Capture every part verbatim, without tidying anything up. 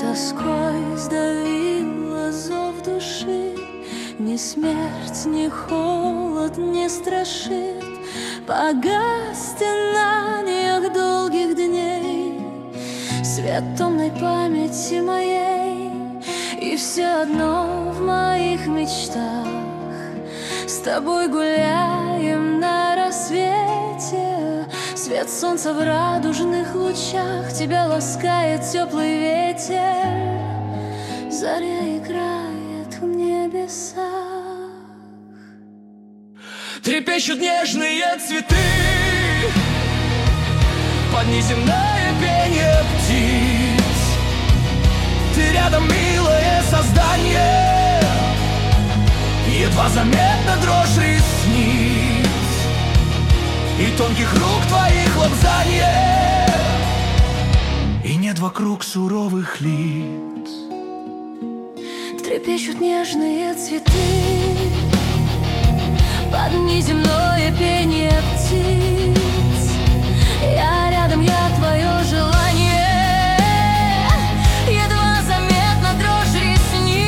тоской сдавила зов души. Ни смерть, ни холод не страшит по стенаниях долгих дней свет томной памяти моей. И все одно в моих мечтах с тобой гуляем на рассвете. Свет солнца в радужных лучах, тебя ласкает теплый ветер. Заря играет в небесах. Трепещут нежные цветы под неземное пение птиц. Ты рядом, милое создание, едва заметна дрожь ресниц и тонких рук твоих лобзанье, и нет вокруг суровых лиц. Трепещут нежные цветы под неземное пение птиц. Я рядом, я твое желание, едва заметна дрожь ресниц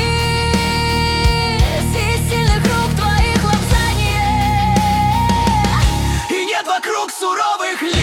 и сильных рук твоих лобзанье, и нет вокруг суровых лиц.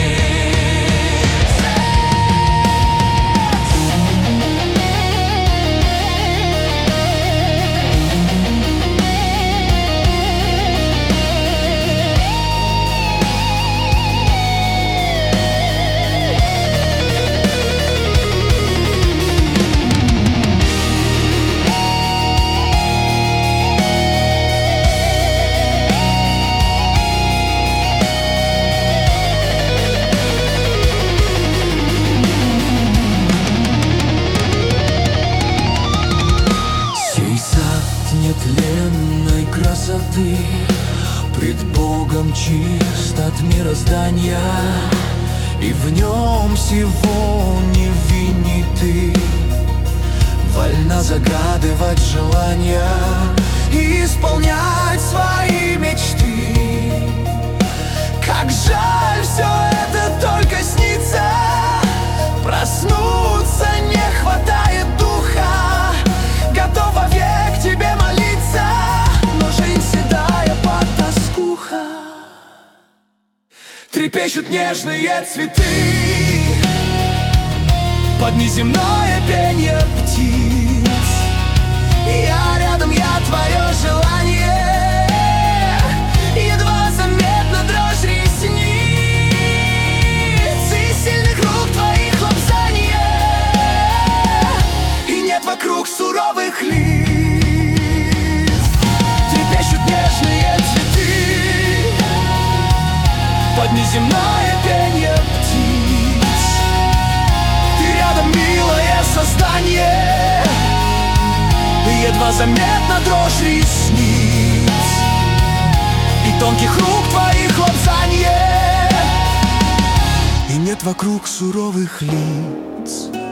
Нетленной красоты, пред Богом чист от мироздания, и в нем всего не вини ты. Вольна загадывать желания и исполнять свои мечты. Как жаль, все это только снится, проснуться не хватает духа. Готов вовек тебе молиться, но жизнь седая под тоскуха. Трепещут нежные цветы под неземное пение птиц. Я рядом, я твое желание, едва заметна дрожь ресниц и сильных рук твоих лобзанье, и нет вокруг суровых лиц. Трепещут нежные цветы под неземное пение птиц. Ты рядом, милое создание, едва заметна дрожь ресниц и тонких рук твоих лобзанье, и нет вокруг суровых лиц.